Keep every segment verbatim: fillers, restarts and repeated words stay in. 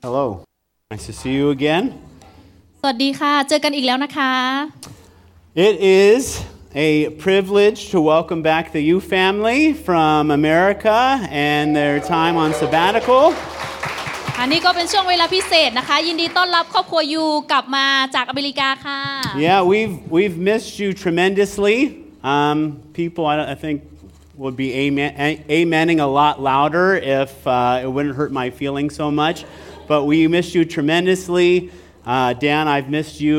Hello. Nice to see you again. สวัสดีค่ะเจอกันอีกแล้วนะคะ It is a privilege to welcome back the U family from America and their time on sabbatical. อันนี้ก็เป็นช่วงเวลาพิเศษนะคะยินดีต้อนรับครอบครัวยูกลับมาจากอเมริกาค่ะ Yeah, we've we've missed you tremendously. Um, people, I, I think, would be amen, amening a lot louder if uh, it wouldn't hurt my feelings so much. But we missed you tremendously. Uh, Dan, I've missed you,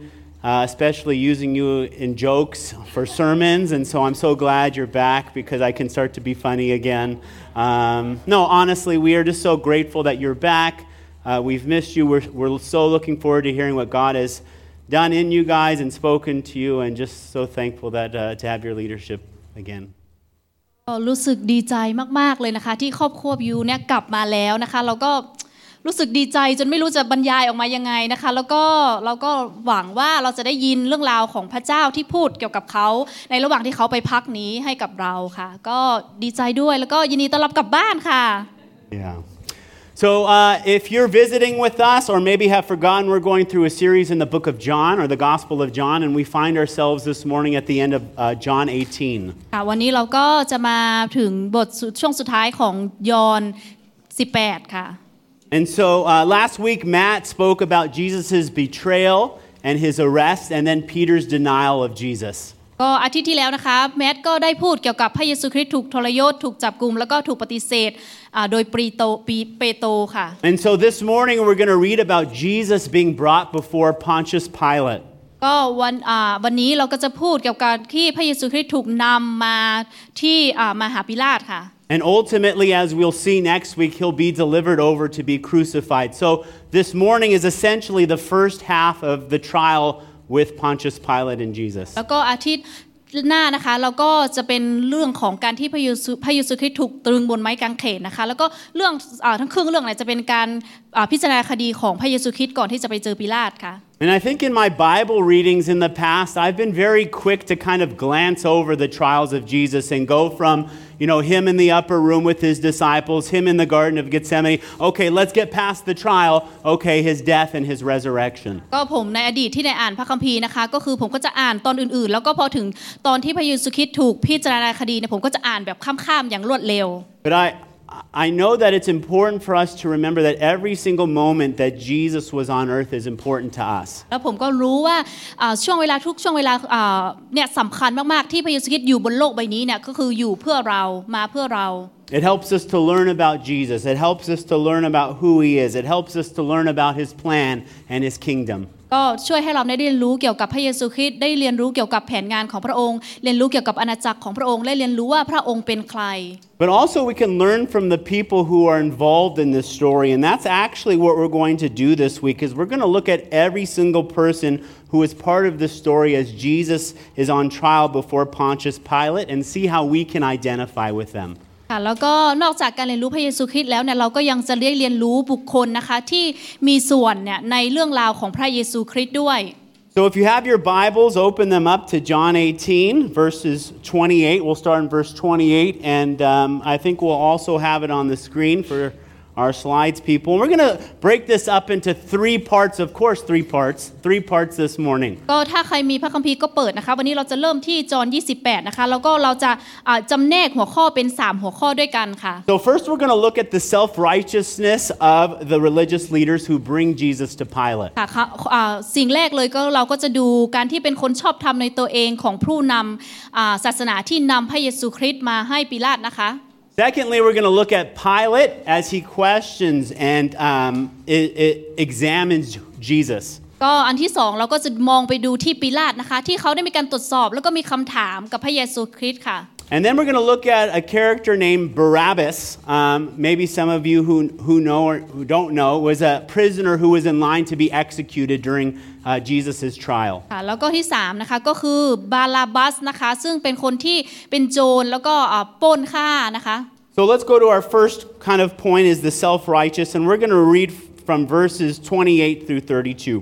uh, especially using you in jokes for sermons. And so I'm so glad you're back because I can start to be funny again. Um, no, honestly, we are just so grateful that you're back. Uh, we've missed you. We're, we're so looking forward to hearing what God has done in you guys and spoken to you, and just so thankful that uh, to have your leadership again. รู้สึกดีใจมากๆเลยนะคะที่ครอบครัวยูเนี่ยกลับมาแล้วนะคะเราก็รู้สึกดีใจจนไม่รู้จะบรรยายออกมายังไงนะคะแล้วก็เราก็หวังว่าเราจะได้ยินเรื่องราวของพระเจ้าที่พูดเกี่ยวกับเขาในระหว่างที่เขาไปพักนี้ให้กับเราค่ะก็ดีใจด้วยแล้วก็ยินดีต้อนรับกลับบ้านค่ะ Yeah. So uh, if you're visiting with us or maybe have forgotten, we're going through a series in the book of John or the Gospel of John, and we find ourselves this morning at the end of uh, John eighteen. ค่ะวันนี้เราก็จะมาถึงบทช่วงสุดท้ายของยอห์นสิบแปดค่ะ And so uh, last week, Matt spoke about Jesus' betrayal and his arrest, and then Peter's denial of Jesus. ก็อาทิตย์ที่แล้วนะคะแมทก็ได้พูดเกี่ยวกับพระเยซูคริสต์ถูกทรยศถูกจับกุมแล้วก็ถูกปฏิเสธโดยเปโตรค่ะ And so this morning we're going to read about Jesus being brought before Pontius Pilate. ก็วันวันนี้เราก็จะพูดเกี่ยวกับที่พระเยซูคริสต์ถูกนำมาที่มหาปิลาตุค่ะ And ultimately, as we'll see next week, he'll be delivered over to be crucified. So this morning is essentially the first half of the trial with Pontius Pilate and Jesus. แล้วก็อาทิตย์หน้านะคะเราก็จะเป็นเรื่องของการที่พระเยซูพระเยซูคริสต์ถูกตรึงบนไม้กางเขนนะคะแล้วก็เรื่องทั้งครึ่งเรื่องเนี่ยจะเป็นการพิจารณาคดีของพระเยซูคริสต์ก่อนที่จะไปเจอปิลาตุค่ะ And I think in my Bible readings in the past, I've been very quick to kind of glance over the trials of Jesus and go from, you know, him in the upper room with his disciples, him in the Garden of Gethsemane. Okay, let's get past the trial. Okay, his death and his resurrection. ก็ผมในอดีตที่ได้อ่านพระคัมภีร์นะคะก็คือผมก็จะอ่านตอนอื่นๆแล้วก็พอถึงตอนที่พระเยซูคริสต์ถูกพิจารณาคดีเนี่ยผมก็จะอ่านแบบข้ามๆอย่างรวดเร็ว But I I know that it's important for us to remember that every single moment that Jesus was on earth is important to us. แล้วผมก็รู้ว่าช่วงเวลาทุกช่วงเวลาเนี่ยสำคัญมากๆที่พระเยซูคริสต์อยู่บนโลกใบนี้เนี่ยก็คืออยู่เพื่อเรามาเพื่อเรา It helps us to learn about Jesus. It helps us to learn about who he is. It helps us to learn about his plan and his kingdom. ก็ช่วยให้เราได้เรียนรู้เกี่ยวกับพระเยซูคริสต์ได้เรียนรู้เกี่ยวกับแผนงานของพระองค์เรียนรู้เกี่ยวกับอาณาจักรของพระองค์และเรียนรู้ว่าพระองค์เป็นใคร But also we can learn from the people who are involved in this story, and that's actually what we're going to do this week is we're going to look at every single person who is part of this story as Jesus is on trial before Pontius Pilate and see how we can identify with them. แล้วก็นอกจากการเรียนรู้พระเยซูคริสต์แล้วเนี่ยเราก็ยังจะได้เรียนรู้บุคคลนะคะที่มีส่วนเนี่ยในเรื่องราวของพระเยซูคริสต์ด้วย So if you have your Bibles, open them up to John eighteen, verses twenty-eight. We'll start in verse twenty-eight, and um, I think we'll also have it on the screen for our slides, people. And we're going to break this up into three parts, of course, three parts, three parts this morning. ก็ถ้าใครมีพระคัมภีร์ก็เปิดนะคะวันนี้เราจะเริ่มที่จอห์นยี่สิบแปดนะคะแล้วก็เราจะจำแนกหัวข้อเป็นสามหัวข้อด้วยกันค่ะ So first we're going to look at the self-righteousness of the religious leaders who bring Jesus to Pilate. ค่ะสิ่งแรกเลยก็เราก็จะดูการที่เป็นคนชอบธรรมในตัวเองของผู้นำศาสนาที่นำพระเยซูคริสต์มาให้ปิลาตุนะคะ Secondly, we're going to look at Pilate as he questions and um, it, it examines Jesus. ก็อันที่สองเราก็จะมองไปดูที่ปิลาตุนะคะที่เขาได้มีการตรวจสอบแล้วก็มีคำถามกับพระเยซูคริสต์ค่ะ And then we're going to look at a character named Barabbas. Um, maybe some of you who who know or who don't know was a prisoner who was in line to be executed during uh, Jesus' trial. ค่ะแล้วก็ที่สามนะคะก็คือบาราบัสนะคะซึ่งเป็นคนที่เป็นโจรแล้วก็ปล้นฆ่านะคะ So let's go to our first kind of point is the self-righteous, and we're going to read from verses twenty-eight through thirty-two.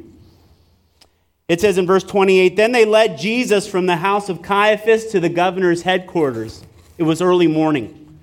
It says in verse twenty-eight, then they led Jesus from the house of Caiaphas to the governor's headquarters. It was early morning.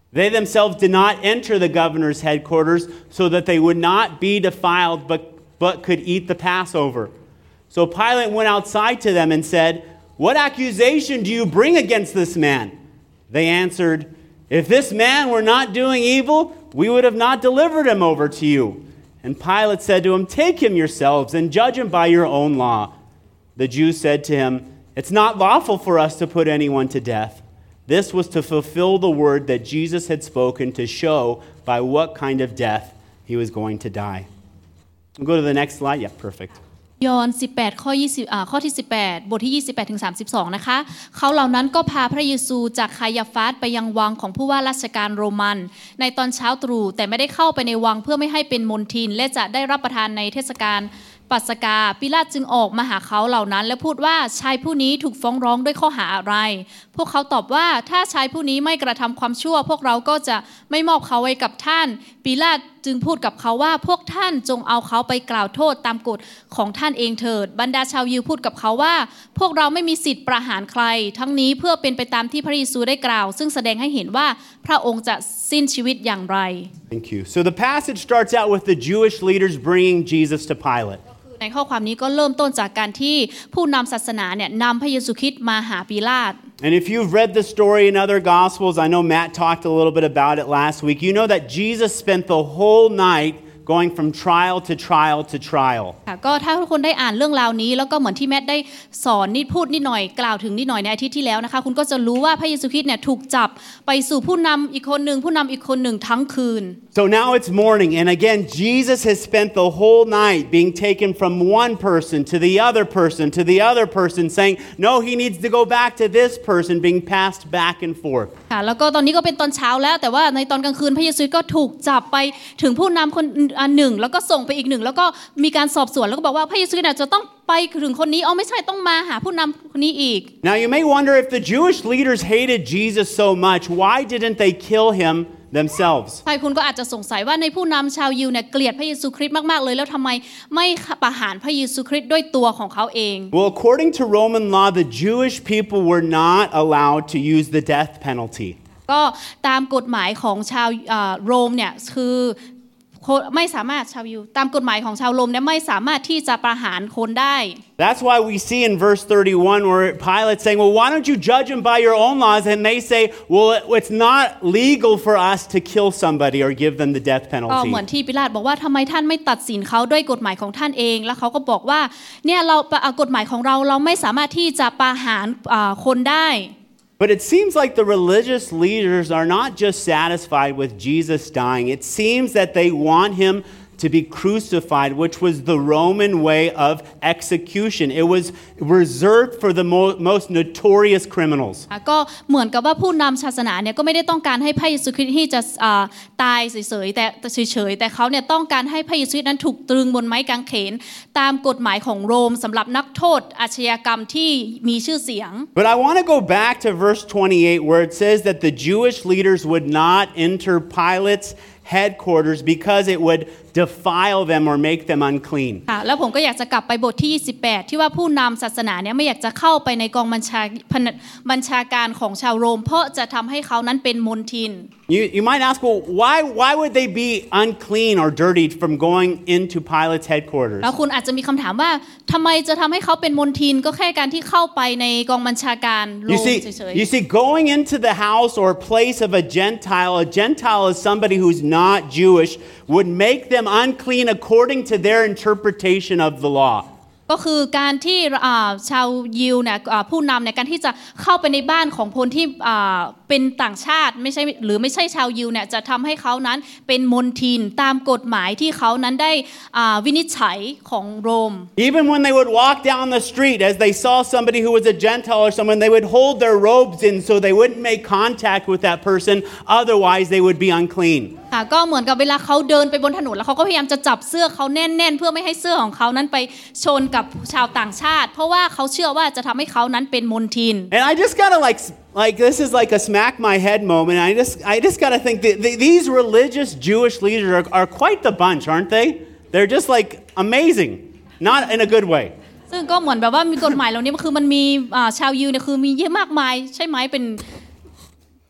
They themselves did not enter the governor's headquarters so that they would not be defiled but, but could eat the Passover. So Pilate went outside to them and said, "What accusation do you bring against this man?" They answered, "If this man were not doing evil, we would have not delivered him over to you." And Pilate said to him, "Take him yourselves and judge him by your own law." The Jews said to him, "It's not lawful for us to put anyone to death." This was to fulfill the word that Jesus had spoken to show by what kind of death he was going to die. We'll go to the next slide. Yeah, perfect. ยอห์นสิบแปดข้อยี่สิบอ่าข้อที่สิบแปดบทที่ยี่สิบแปดถึงสามสิบสองนะคะเขาเหล่านั้นก็พาพระเยซูจากคายาฟาสไปยังวังของผู้ว่าราชการโรมันในตอนเช้าตรู่แต่ไม่ได้เข้าไปในวังเพื่อไม่ให้เป็นมลทินและจะได้รับประทานในเทศกาลปัสกาปิลาตจึงออกมาหาเขาเหล่านั้นและพูดว่าชายผู้นี้ถูกฟ้องร้องด้วยข้อหาอะไรพวกเขาตอบว่าถ้าชายผู้นี้ไม่กระทำความชั่วพวกเราก็จะไม่มอบเขาไว้กับท่านปิลาตจึงพูดกับเขาว่าพวกท่านจงเอาเขาไปกล่าวโทษตามกฎของท่านเองเถิดบรรดาชาวยิวพูดกับเขาว่าพวกเราไม่มีสิทธิ์ประหารใครทั้งนี้เพื่อเป็นไปตามที่พระเยซูได้กล่าวซึ่งแสดงให้เห็นว่าพระองค์จะสิ้นชีวิตอย่างไร Thank you. So the passage starts out with the Jewish leaders bringing Jesus to Pilate. ในข้อความนี้ก็เริ่มต้นจากการที่ผู้นำศาสนาเนี่ยนำพระเยซูคริสต์มาหาปิลาต And if you've read the story in other gospels, I know Matt talked a little bit about it last week. You know that Jesus spent the whole night going from trial to trial to trial. ค่ะก็ถ้าทุกคนได้อ่านเรื่องราวนี้แล้วก็เหมือนที่แมทได้สอนนิดพูดนิดหน่อยกล่าวถึงนิดหน่อยในอาทิตย์ที่แล้วนะคะคุณก็จะรู้ว่าพระเยซูคริสต์เนี่ยถูกจับไปสู่ผู้นำอีกคนหนึ่งผู้นำอีกคนหนึ่งทั้งคืน So now it's morning, and again, Jesus has spent the whole night being taken from one person to the other person to the other person, saying, no, he needs to go back to this person, being passed back and forth. ค่ะแล้วก็ตอนนี้ก็เป็นตอนเช้าแล้วแต่ว่าในตอนกลางคืนพระเยซูก็ถูกจับไปถึงผู้นำคนอันหนึ่งแล้วก็ส่งไปอีกหนึ่งแล้วก็มีการสอบสวนแล้วก็บอกว่าพระเยซูเนี่ยจะต้องไปถึงคนนี้อ๋อไม่ใช่ต้องมาหาผู้นำคนนี้อีก Now you may wonder if the Jewish leaders hated Jesus so much, why didn't they kill him themselves? ใช่คุณก็อาจจะสงสัยว่าในผู้นำชาวยิวเนี่ยเกลียดพระเยซูคริสต์มากๆเลยแล้วทำไมไม่ประหารพระเยซูคริสต์ด้วยตัวของเขาเอง Well, according to Roman law, the Jewish people were not allowed to use the death penalty. ก็ตามกฎหมายของชาวโรมเนี่ยคือไม่สามารถชาวยิวตามกฎหมายของชาวโรมเนี่ยไม่สามารถที่จะประหารคนได้ That's why we see in verse thirty-one where Pilate saying, well, why don't you judge him by your own laws? And they say, well, it's not legal for us to kill somebody or give them the death ก็ penalty. เหมือนที่ปิลาตบอกว่าทำไมท่านไม่ตัดสินเขาด้วยกฎหมายของท่านเองแล้วเขาก็บอกว่าเนี่ยเรากฎหมายของเราเราไม่สามารถที่จะประหารคนได้ But it seems like the religious leaders are not just satisfied with Jesus dying. It seems that they want him to be crucified, which was the Roman way of execution. It was reserved for the mo- most notorious criminals. ก็เหมือนกับว่าผู้นำศาสนาเนี่ยก็ไม่ได้ต้องการให้พระเยซูคริสต์ที่จะตายเฉยๆแต่เฉยๆแต่เขาเนี่ยต้องการให้พระเยซูคริสต์นั้นถูกตรึงบนไม้กางเขนตามกฎหมายของโรมสำหรับนักโทษอาชญากรรมที่มีชื่อเสียง But I want to go back to verse twenty-eight where it says that the Jewish leaders would not enter Pilate's headquarters because it would defile them or make them unclean. ค่ะแล้วผมก็อยากจะกลับไปบทที่ยี่สิบแปดที่ว่าผู้นำศาสนาเนี่ยไม่อยากจะเข้าไปในกองบัญชาบัญชาการของชาวโรมเพราะจะทำให้เขานั้นเป็นมลทิน You, you might ask, well, why, why would they be unclean or dirty from going into Pilate's headquarters? แล้วคุณอาจจะมีคำถามว่าทำไมจะทำให้เขาเป็นมลทินก็แค่การที่เข้าไปในกองบัญชาการโร You ม see, เฉยๆ you see, going into the house or place of a Gentile, a Gentile is somebody who's not Jewish, would make them unclean according to their interpretation of the law. ก็คือการที่ชาวยิวเนี่ยผู้นำในการที่จะเข้าไปในบ้านของคนที่เป็นต่างชาติไม่ใช่หรือไม่ใช่ชาวยิวเนี่ยจะทำให้เขานั้นเป็นมลทินตามกฎหมายที่เขานั้นได้วินิจฉัยของโรม Even when they would walk down the street as they saw somebody who was a Gentile or someone, they would hold their robes in so they wouldn't make contact with that person, otherwise they would be unclean. ค่ะก็เหมือนกับเวลาเขาเดินไปบนถนนแล้วเขาก็พยายามจะจับเสื้อเขาแน่นๆเพื่อไม่ให้เสื้อของเขานั้นไปชนกับชาวต่างชาติเพราะว่าเขาเชื่อว่าจะทำให้เขานั้นเป็นมลทิน And I just gotta like like this is like a smack my head moment. I just I just gotta think that these religious Jewish leaders are, are quite the bunch, aren't they? They're just like amazing, not in a good way. ซึ่งก็เหมือนแบบว่ามีกฎหมายเหล่านี้มันคือมันมีชาวยิวเนี่ยคือมีเยอะมากมายใช่ไหมเป็น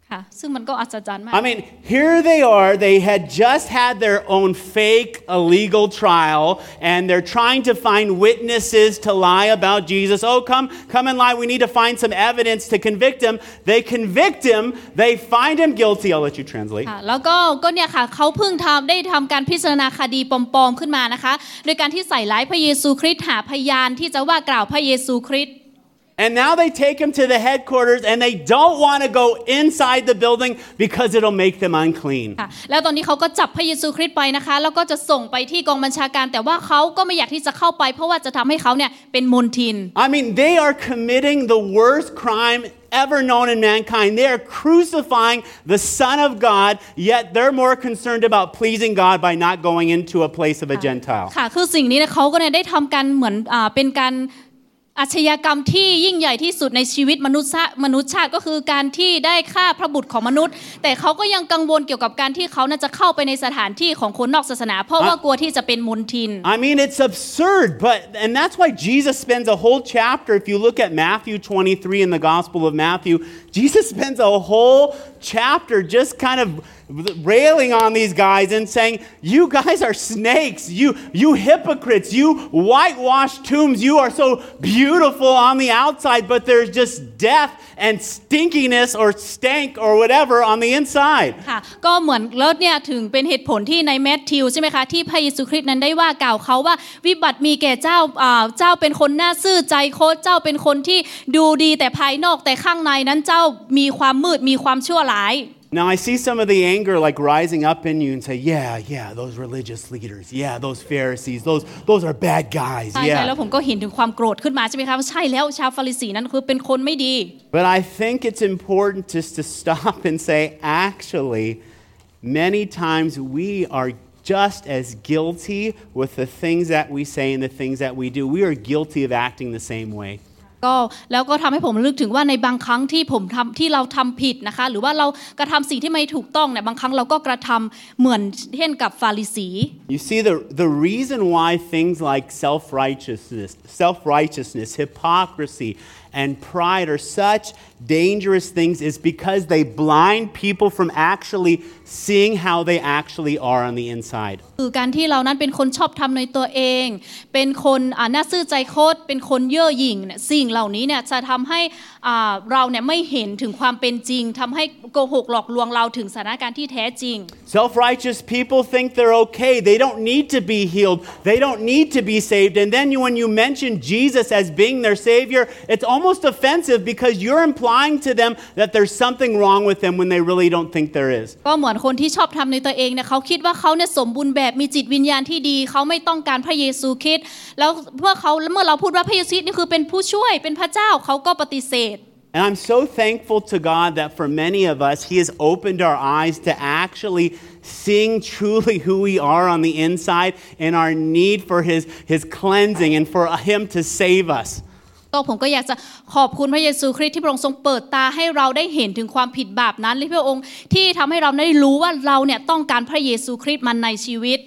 ค่ะซึ่งมันก็อัศจรรย์มาก I mean, here they are. They had just had their own fake illegal trial, and they're trying to find witnesses to lie about Jesus. Oh, come, come and lie. We need to find some evidence to convict him. They convict him. They find him guilty. I'll let you translate. ค่ะแล้วก็ก็เนี่ยค่ะเขาเพิ่งทำได้ทำการพิจารณาคดีปลอมๆขึ้นมานะคะโดยการที่ใส่ร้ายพระเยซูคริสต์หาพยานที่จะว่ากล่าวพระเยซูคริสต์ And now they take him to the headquarters and they don't want to go inside the building because it'll make them unclean. ค่ะแล้วตอนนี้เขาก็จับพระเยซูคริสต์ไปนะคะแล้วก็จะส่งไปที่กองบัญชาการแต่ว่าเขาก็ไม่อยากที่จะเข้าไปเพราะว่าจะทำให้เขาเนี่ยเป็นมลทิน I mean, they are committing the worst crime ever known in mankind. They are crucifying the Son of God, yet they're more concerned about pleasing God by not going into a place of a Gentile. ค่ะคือสิ่งนี้เนี่ยเขาก็เนี่ยได้ทำกันเหมือนอ่าเป็นการอาชญากรรมที่ยิ่งใหญ่ที่สุดในชีวิตมนุษย์มนุษย์ชาติก็คือการที่ได้ฆ่าพระบุตรของมนุษย์แต่เขาก็ยังกังวลเกี่ยวกับการที่เขาน่าจะเข้าไปในสถานที่ของคนนอกศาสนาเพราะว่ากลัวที่จะเป็นมลทิน I mean, it's absurd, but and that's why Jesus spends a whole chapter. If you look at Matthew twenty-three in the Gospel of Matthew, Jesus spends a whole chapter just kind of railing on these guys and saying, you guys are snakes, you you hypocrites, you whitewashed tombs, you are so beautiful on the outside, but there's just death and stinkiness or stank or whatever on the inside. ค่ะก็เหมือนแล้วเนี่ยถึงเป็นเหตุผลที่ในแมทธิวใช่ไหมคะที่พระเยซูคริสต์นั้นได้ว่ากล่าวเขาว่าวิบัติมีแก่เจ้าอ่าเจ้าเป็นคนน่าซื่อใจโคตรเจ้าเป็นคนที่ดูดีแต่ภายนอกแต่ข้างในนั้นเจ้ามีความมืดมีความชั่วร้าย Now, I see some of the anger like rising up in you and say, yeah, yeah, those religious leaders, yeah, those Pharisees, those those are bad guys, ใช่ yeah. แล้วผมก็เห็นถึงความโกรธขึ้นมาใช่ไหมคะว่าใช่แล้วชาวฟาริสีนั้นคือเป็นคนไม่ดี But I think it's important just to stop and say, actually, many times we are just as guilty with the things that we say and the things that we do. We are guilty of acting the same way. ก็แล้วก็ทำให้ผมนึกถึงว่าในบางครั้งที่ผมทำที่เราทำผิดนะคะหรือว่าเรากระทำสิ่งที่ไม่ถูกต้องเนี่ยบางครั้งเราก็กระทำเหมือนเช่นกับฟาริสี You see, the the reason why things like self-righteousness, self-righteousness, hypocrisy, and pride are such dangerous things is because they blind people from actually seeing how they actually are on the inside. คือการที่เรานั้นเป็นคนชอบทำในตัวเองเป็นคนอ่าน่าซื่อใจโคตรเป็นคนเย่อหยิ่งเนี่ยสิ่งเหล่านี้เนี่ยจะทำให้อ่าเราเนี่ยไม่เห็นถึงความเป็นจริงทำให้โกหกหลอกลวงเราถึงสถานการณ์ที่แท้จริง Self-righteous people think they're okay. They don't need to be healed. They don't need to be saved. And then when you mention Jesus as being their Savior, it's almost offensive because you're implying to them that there's something wrong with them when they really don't think there is. ก็เหมือนคนที่ชอบทำในตัวเองเนี่ยเขาคิดว่าเขาเนี่ยสมบูรณ์แบบมีจิตวิญญาณที่ดีเขาไม่ต้องการพระเยซูคริสต์แล้วเมื่อเขาเมื่อเราพูดว่าพระเยซูคริสต์นี่คือเป็นผู้ช่วยเป็นพระเจ้าเขาก็ปฏิเสธ And I'm so thankful to God that for many of us, He has opened our eyes to actually seeing truly who we are on the inside and our need for His, His cleansing and for Him to save us. ก็ผมก็อยากจะขอบคุณพระเยซูคริสต์ที่พระองค์ทรงเปิดตาให้เราได้เห็นถึงความผิดบาปนั้นและพระองค์ที่ทำให้เราได้รู้ว่าเราเนี่ยต้องการพระเยซูคริสต์มาในชีวิต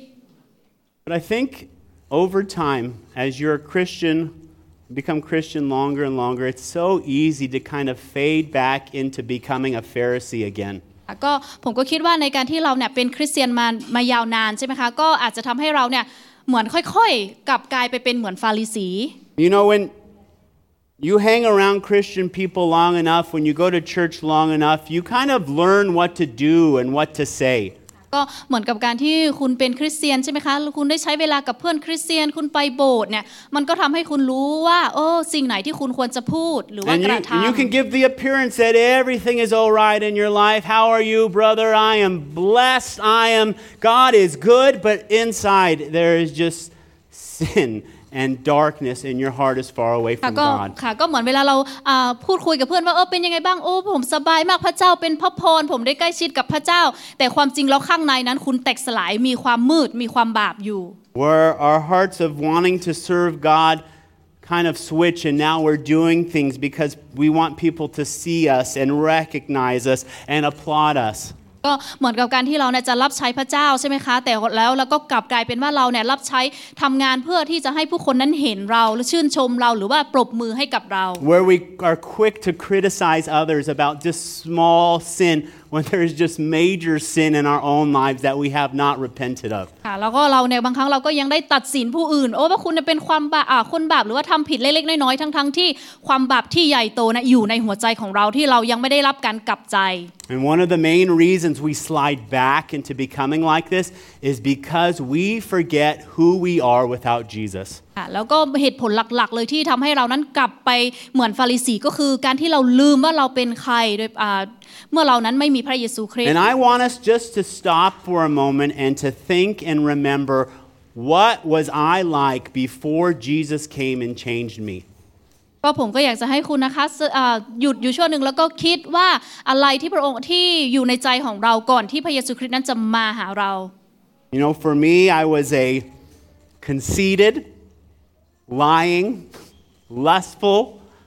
But I think over time, as you're a Christian, become Christian longer and longer, it's so easy to kind of fade back into becoming a Pharisee again. ก็ผมก็คิดว่าในการที่เราเนี่ยเป็นคริสเตียนมามายาวนานใช่ไหมคะก็อาจจะทำให้เราเนี่ยเหมือนค่อยๆกลับกลายไปเป็นเหมือนฟาริสี You know, when you hang around Christian people long enough, when you go to church long enough, you kind of learn what to do and what to say. ก็เหมือนกับการที่คุณเป็นคริสเตียนใช่ไหมคะคุณได้ใช้เวลากับเพื่อนคริสเตียนคุณไปโบสถ์เนี่ยมันก็ทำให้คุณรู้ว่าโอ้สิ่งไหนที่คุณควรจะพูดหรือว่ากระทำ And you can give the appearance that everything is all right in your life. How are you, brother? I am blessed. I am, God is good, but inside there is just sin.And darkness in your heart is far away from God. ค่ะก็เหมือนเวลาเราพูดคุยกับเพื่อนว่าเออเป็นยังไงบ้างโอ้ผมสบายมากพระเจ้าเป็นพระพรผมได้ใกล้ชิดกับพระเจ้าแต่ความจริงแล้วข้างในนั้นคุณแตกสลายมีความมืดมีความบาปอยู่ Where our hearts of wanting to serve God kind of switch and now we're doing things because we want people to see us and recognize us and applaud us. ก็เหมือนกับการที่เราเนี่ยจะรับใช้พระเจ้าใช่ไหมคะแต่แล้วเราก็กลับกลายเป็นว่าเราเนี่ยรับใช้ทำงานเพื่อที่จะให้ผู้คนนั้นเห็นเราและชื่นชมเราหรือว่าปรบมือให้กับเรา Where we are quick to criticize others about just small sin when there is just major sin in our own lives that we have not repented of ค่ะแล้วก็เราเนี่ยบางครั้งเราก็ยังได้ตัดสินผู้อื่นโอ้ว่าคุณเป็นความบาปอ่าคนบาปหรือว่าทำผิดเล็กๆน้อยๆทั้งๆที่ความบาปที่ใหญ่โตนะอยู่ในหัวใจของเราที่เรายังไม่ได้รับการกลับใจ And one of the main reasons we slide back into becoming like this is because we forget who we are without Jesus. ค่ะแล้วก็เหตุผลหลักๆเลยที่ทำให้เรานั้นกลับไปเหมือนฟาริสีก็คือการที่เราลืมว่าเราเป็นใครโดยอ่าเมื่อเรานั้นไม่มีพระเยซูคริสต์ And I want us just to stop for a moment and to think and remember what was I like before Jesus came and changed me. ก็ผมก็อยากจะให้คุณนะคะหยุดอยู่ช่วงหนึ่งแล้วก็คิดว่าอะไรที่พระองค์ที่อยู่ในใจของเราก่อนที่พระเยซูคริสต์นั้นจะมาหาเรา You know, for me, I was a conceited, lying, lustful,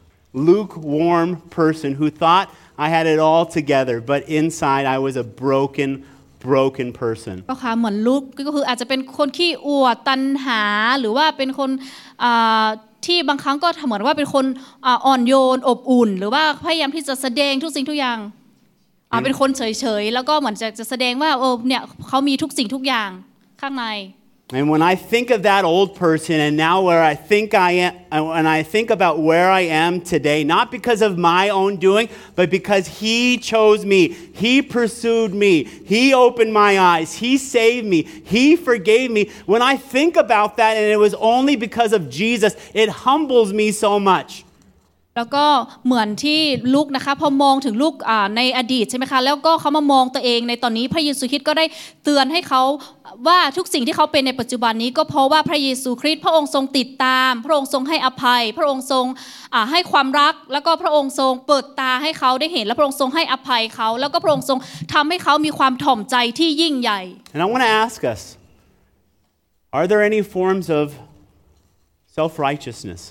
lukewarm person who thought I had it all together, but inside I was a broken, broken person. ก็ค่ะเหมือนลูกก็คืออาจจะเป็นคนขี้อวดตัณหาหรือว่าเป็นคนที่บางครั้งก็เหมือนว่าเป็นคนอ่อนโยนอบอุ่นหรือว่าพยายามที่จะแสดงทุกสิ่งทุกอย่างเป็นคนเฉยๆแล้วก็เหมือนจะจะแสดงว่าโอ้เนี่ยเขามีทุกสิ่งทุกอย่างข้างใน And when I think of that old person and now where I think I am, and I think about where I am today, not because of my own doing, but because He chose me, He pursued me, He opened my eyes, He saved me, He forgave me. When I think about that and it was only because of Jesus, it humbles me so much. แล้วก็เหมือนที่ลูกนะคะพอมองถึงลูกในอดีตใช่ไหมคะแล้วก็เขามามองตัวเองในตอนนี้พระเยซูคริสต์ก็ได้เตือนให้เขาว่าทุกสิ่งที่เขาเป็นในปัจจุบันนี้ก็เพราะว่าพระเยซูคริสต์พระองค์ทรงติดตามพระองค์ทรงให้อภัยพระองค์ทรงให้ความรักแล้วก็พระองค์ทรงเปิดตาให้เขาได้เห็นและพระองค์ทรงให้อภัยเขาแล้วก็พระองค์ทรงทำให้เขามีความถ่อมใจที่ยิ่งใหญ่ And I want to ask us, are there any forms of self-righteousness?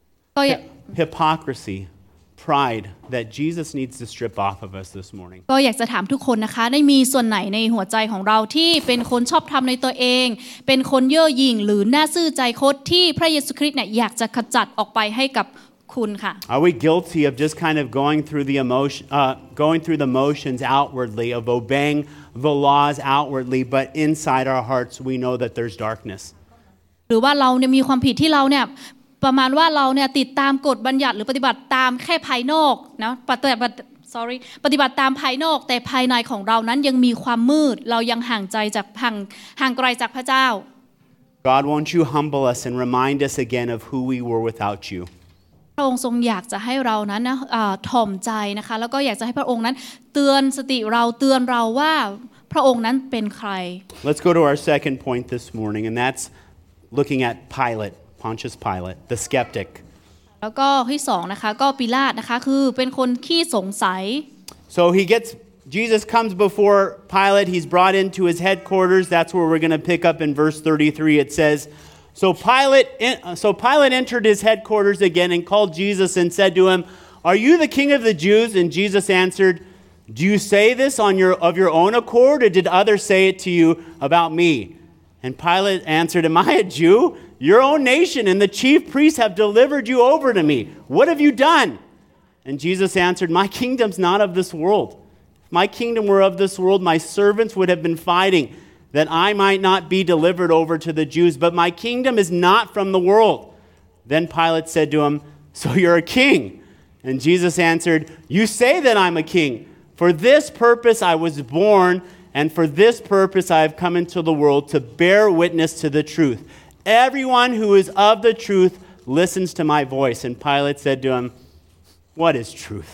Hypocrisy, pride that Jesus needs to strip off of us this morning. ก็อยากจะถามทุกคนนะคะได้มีส่วนไหนในหัวใจของเราที่เป็นคนชอบทำในตัวเองเป็นคนเย่อหยิ่งหรือน่าซื่อใจคดที่พระเยซูคริสต์เนี่ยอยากจะขจัดออกไปให้กับคุณค่ะ Are we guilty of just kind of going through the emotion, uh, going through the motions outwardly, of obeying the laws outwardly, but inside our hearts we know that there's darkness? หรือว่าเราเนี่ยมีความผิดที่เราเนี่ยประมาณว่าเราเนี่ยติดตามกฎบัญญัติหรือปฏิบัติตามแค่ภายนอกนะปฏิบัติ sorry ปฏิบัติตามภายนอกแต่ภายในของเรานั้นยังมีความมืดเรายังห่างใจจากห่างห่างไกลจากพระเจ้า God, won't you humble us and remind us again of who we were without you? พระองค์ทรงอยากจะให้เรานั้นนะถ่อมใจนะคะแล้วก็อยากจะให้พระองค์นั้นเตือนสติเราเตือนเราว่าพระองค์นั้นเป็นใคร Let's go to our second point this morning, and that's looking at Pilate.Pontius Pilate, the skeptic. แล้วก็ที่สองนะคะก็ปิลาตนะคะคือเป็นคนขี้สงสัย So he gets Jesus comes before Pilate. He's brought into his headquarters. That's where we're going to pick up in verse thirty-three. It says, "So Pilate so Pilate entered his headquarters again and called Jesus and said to him, 'Are you the king of the Jews?' And Jesus answered, 'Do you say this on your of your own accord, or did others say it to you about me?' And Pilate answered, 'Am I a Jew?'Your own nation and the chief priests have delivered you over to me. What have you done?' And Jesus answered, 'My kingdom's not of this world. If my kingdom were of this world, my servants would have been fighting that I might not be delivered over to the Jews. But my kingdom is not from the world.' Then Pilate said to him, 'So you're a king?' And Jesus answered, 'You say that I'm a king. For this purpose I was born, and for this purpose I have come into the world, to bear witness to the truth.Everyone who is of the truth listens to my voice.' And Pilate said to him, 'What is truth?'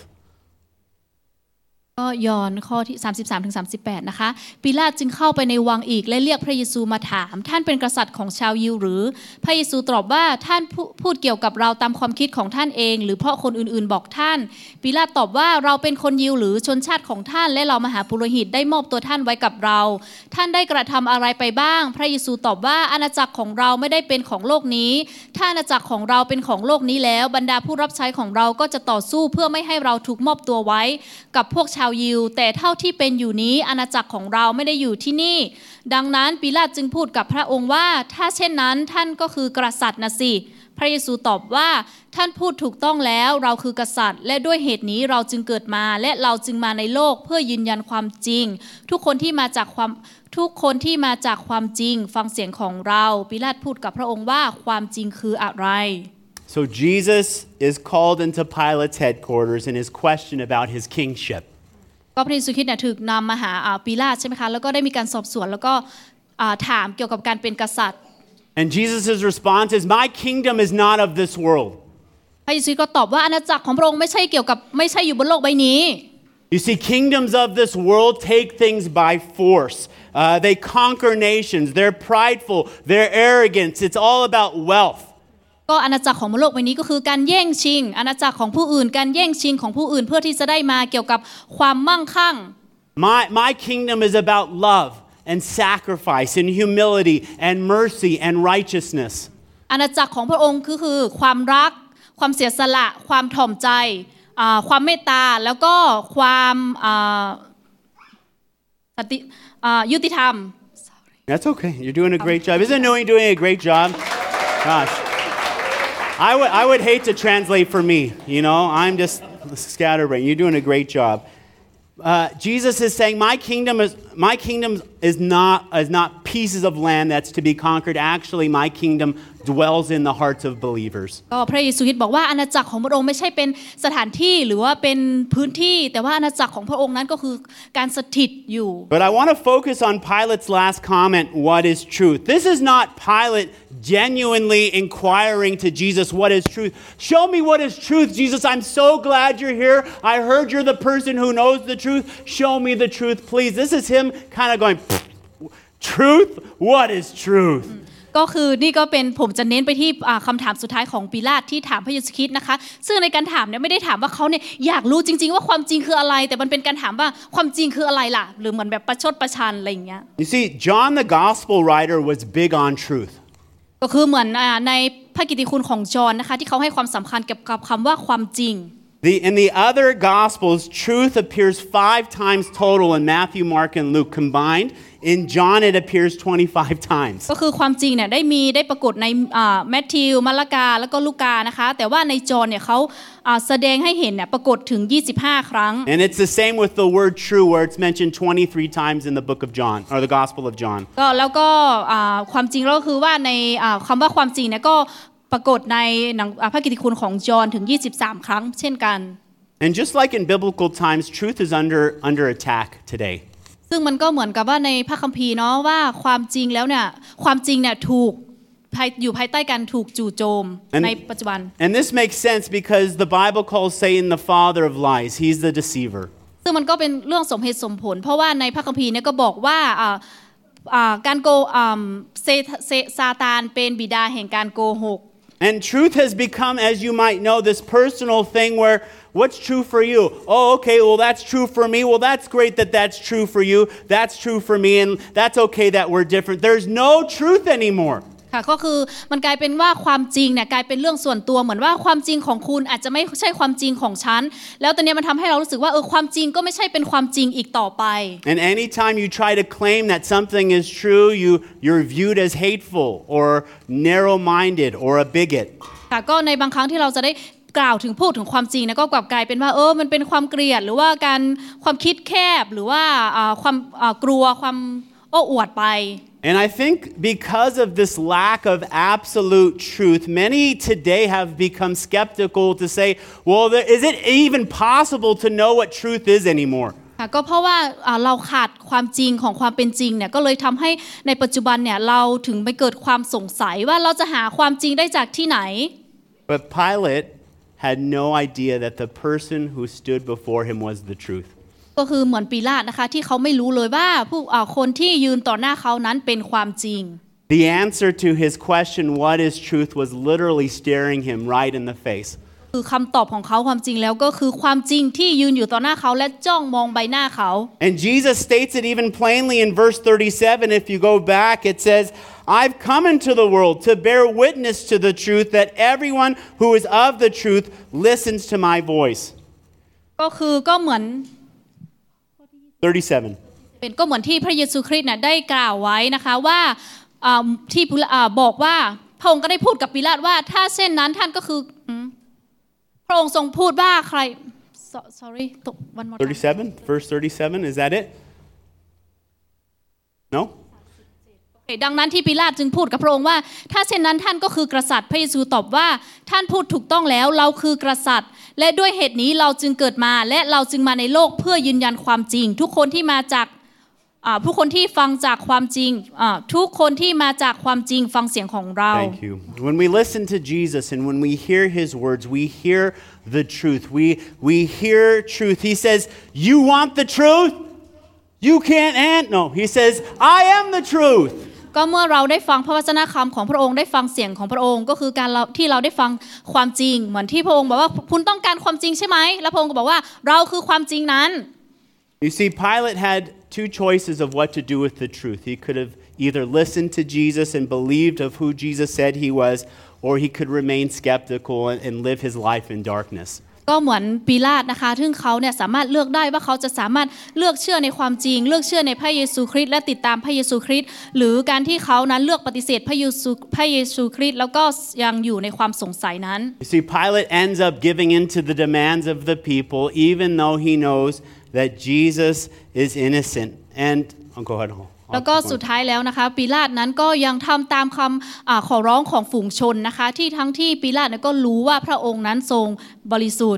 ก็ย้อนข้อที่สามสิบสามถึงสามสิบแปดนะคะปิลาตจึงเข้าไปในวังอีกและเรียกพระเยซูมาถามท่านเป็นกษัตริย์ของชาวยิวหรือพระเยซูตอบว่าท่านพูดเกี่ยวกับเราตามความคิดของท่านเองหรือเพราะคนอื่นๆบอกท่านปิลาตตอบว่าเราเป็นคนยิวหรือชนชาติของท่านและเรามหาปุโรหิตได้มอบตัวท่านไว้กับเราท่านได้กระทำอะไรไปบ้างพระเยซูตอบว่าอาณาจักรของเราไม่ได้เป็นของโลกนี้ถ้าอาณาจักรของเราเป็นของโลกนี้แล้วบรรดาผู้รับใช้ของเราก็จะต่อสู้เพื่อไม่ให้เราถูกมอบตัวไว้กับพวกชาว tell you แต่เท่าที่เป็นอยู่นี้อาณาจักรของเราไม่ได้อยู่ที่นี่ดังนั้นปิลาตุจึงพูดกับพระองค์ว่าถ้าเช่นนั้นท่านก็คือกษัตริย์นะสิพระเยซูตอบว่าท่านพูดถูกต้องแล้วเราคือกษัตริย์และด้วยเหตุนี้เราจึงเกิดมาและเราจึงมาในโลกเพื่อยืนยันความจริงทุกคนที่มาจากความทุกคนที่มาจากความจริงฟังเสียงของเราปิลาตุพูดกับพระองค์ว่าความจริงคืออะไร So Jesus is called into Pilate's headquarters and is questioned about his kingship. ก็พระเยซูคริสต์เนี่ยถูกนำมาหาปิลาตุใช่ไหมคะแล้วก็ได้มีการสอบสวนแล้วก็ถามเกี่ยวกับการเป็นกษัตริย์ And Jesus' response is, "My kingdom is not of this world." พระเยซูก็ตอบว่าอาณาจักรของพระองค์ไม่ใช่เกี่ยวกับไม่ใช่อยู่บนโลกใบนี้ You see, kingdoms of this world take things by force. Uh, they conquer nations. They're prideful. They're arrogant. It's all about wealth. ก็อาณาจักรของโลกใบนี้ก็คือการแย่งชิงอาณาจักรของผู้อื่นการแย่งชิงของผู้อื่นเพื่อที่จะได้มาเกี่ยวกับความมั่งคั่ง My my kingdom is about love and sacrifice and humility and mercy and righteousness. อาณาจักรของพระองค์คือคือความรักความเสียสละความถ่อมใจความเมตตาแล้วก็ความยุติธรรม That's okay. You're doing a great job. Isn't Noe doing a great job? Gosh. I would I would hate to translate for me, you know. I'm just scatterbrained. You're doing a great job. Uh, Jesus is saying, "My kingdom is my kingdom is not is not pieces of land that's to be conquered. Actually, my kingdom dwells in the hearts of believers." ก็พระเยซูคริสต์บอกว่าอาณาจักรของพระองค์ไม่ใช่เป็นสถานที่หรือว่าเป็นพื้นที่แต่ว่าอาณาจักรของพระองค์นั้นก็คือการสถิตอยู่ But I want to focus on Pilate's last comment, what is truth? This is not Pilate genuinely inquiring to Jesus what is truth. Show me what is truth, Jesus. I'm so glad you're here. I heard you're the person who knows the truth. Show me the truth, please. This is him kind of going, truth? What is truth? ก็คือนี่ก็เป็นผมจะเน้นไปที่คำถามสุดท้ายของปิลาตุที่ถามพระเยซูคริสต์นะคะซึ่งในการถามเนี่ยไม่ได้ถามว่าเขาเนี่ยอยากรู้จริงๆว่าความจริงคืออะไรแต่มันเป็นการถามว่าความจริงคืออะไรล่ะหรือเหมือนแบบประชดประชันอะไรอย่างเงี้ย You see, John the Gospel writer was big on truth. ก็คือเหมือนในพระกิตติคุณของจอห์นนะคะที่เขาให้ความสำคัญกับคำว่าความจริง The, in the other Gospels, truth appears five times total in Matthew, Mark, and Luke combined. In John, it appears twenty-five times. ก็คือความจริงเนี่ยได้มีได้ปรากฏในแมทธิวมาระกาแล้วก็ลูกานะคะแต่ว่าในจอห์นเนี่ยเขาแสดงให้เห็นเนี่ยปรากฏถึงยี่สิบห้าครั้ง And it's the same with the word true, where it's mentioned twenty-three times in the book of John, or the Gospel of John. ก็แล้วก็ความจริงก็คือว่าในคำว่าความจริงเนี่ยก็ปรากฏในหนังพระกิตติคุณของจอห์นถึงยี่สิบสามครั้งเช่นกัน And just like in biblical times, truth is under under attack today. ซึ่งมันก็เหมือนกับว่าในพระคัมภีร์เนาะว่าความจริงแล้วเนี่ยความจริงเนี่ยถูกอยู่ภายใต้การถูกจู่โจมในปัจจุบัน And this makes sense because the Bible calls Satan the father of lies. He's the deceiver. ซึ่งมันก็เป็นเรื่องสมเหตุสมผลเพราะว่าในพระคัมภีร์เนี่ยก็บอกว่าการโกซาตานเป็นบิดาแห่งการโกหก And truth has become, as you might know, this personal thing where what's true for you? Oh, okay, well, that's true for me. Well, that's great that that's true for you. That's true for me, and that's okay that we're different. There's no truth anymore. ค่ะก็คือมันกลายเป็นว่าความจริงเนี่ยกลายเป็นเรื่องส่วนตัวเหมือนว่าความจริงของคุณอาจจะไม่ใช่ความจริงของฉันแล้วตอนนี้มันทำให้เรารู้สึกว่าเออความจริงก็ไม่ใช่เป็นความจริงอีกต่อไป And anytime you try to claim that something is true, you you're viewed as hateful or narrow-minded or a bigot. ค่ะก็ในบางครั้งที่เราจะได้กล่าวถึงพูดถึงความจริงนะก็กลับกลายเป็นว่าเออมันเป็นความเกลียดหรือว่าการความคิดแคบหรือว่าความกลัวความโอ้อวดไป And I think because of this lack of absolute truth, many today have become skeptical to say, well, there, is it even possible to know what truth is anymore? ค่ะก็เพราะว่าเราขาดความจริงของความเป็นจริงเนี่ยก็เลยทำให้ในปัจจุบันเนี่ยเราถึงไปเกิดความสงสัยว่าเราจะหาความจริงได้จากที่ไหน But Pilate had no idea that the person who stood before him was the truth. ก็คือเหมือนปิลาตุนะคะที่เขาไม่รู้เลยว่าผู้คนที่ยืนต่อหน้าเขานั้นเป็นความจริง The answer to his question, what is truth, was literally staring him right in the face. คือคำตอบของเขาความจริงแล้วก็คือความจริงที่ยืนอยู่ต่อหน้าเขาและจ้องมองใบหน้าเขา And Jesus states it even plainly in verse thirty-seven. If you go back, it says, I've come into the world to bear witness to the truth, that everyone who is of the truth listens to my voice. ก็คือก็เหมือน thirty-seven. เป็นก็เหมือนที่พระเยซูคริสต์น่ะได้กล่าวไว้นะคะว่าอ่าที่อ่าบอกว่าพระองค์ก็ได้พูดกับปิลาตว่าถ้าเช่นนั้นท่านก็คือพระองค์ทรงพูดว่าใคร sorry ตก one more time thirty-seven, verse thirty-seven, is that it? No? ดังนั้นที่ปิลาตจึงพูดกับพระองค์ว่าถ้าเช่นนั้นท่านก็คือกษัตริย์พระเยซูตอบว่าท่านพูดถูกต้องแล้วเราคือกษัตริย์และด้วยเหตุนี้เราจึงเกิดมาและเราจึงมาในโลกเพื่อยืนยันความจริงทุกคนที่มาจากผู้คนที่ฟังจากความจริงทุกคนที่มาจากความจริงฟังเสียงของเรา Thank you. When we listen to Jesus and when we hear his words, we hear the truth. We we hear truth. He says, "You want the truth? You can't and no." He says, "I am the truth." ก็เมื่อเราได้ฟังพระวจนะคำของพระองค์ได้ฟังเสียงของพระองค์ก็คือการที่เราได้ฟังความจริงเหมือนที่พระองค์บอกว่าคุณต้องการความจริงใช่ไหมแล้วพระองค์ก็บอกว่าเราคือความจริงนั้น You see, Pilate had two choices of what to do with the truth. He could have either listened to Jesus and believed of who Jesus said he was, or he could remain skeptical and, and live his life in darkness. ก็เหมือนปิลาตนะคะซึ่งเขาเนี่ยสามารถเลือกได้ว่าเขาจะสามารถเลือกเชื่อในความจริงเลือกเชื่อในพระเยซูคริสต์และติดตามพระเยซูคริสต์หรือการที่เขานั้นเลือกปฏิเสธพระเยซูพระเยซูคริสต์แล้วก็ยังอยู่ในความสงสัยนั้น You see, Pilate ends up giving in to the demands of the people, even though he knows that Jesus is innocent. And I'll go ahead. I'll แล้วก็สุดท้ายแล้วนะคะปิลาตนั้นก็ยังทำตามคำขอร้องของฝูงชนนะคะที่ทั้งที่ปิลาตก็รู้ว่าพระองค์นั้นทรงบริสุทธิ์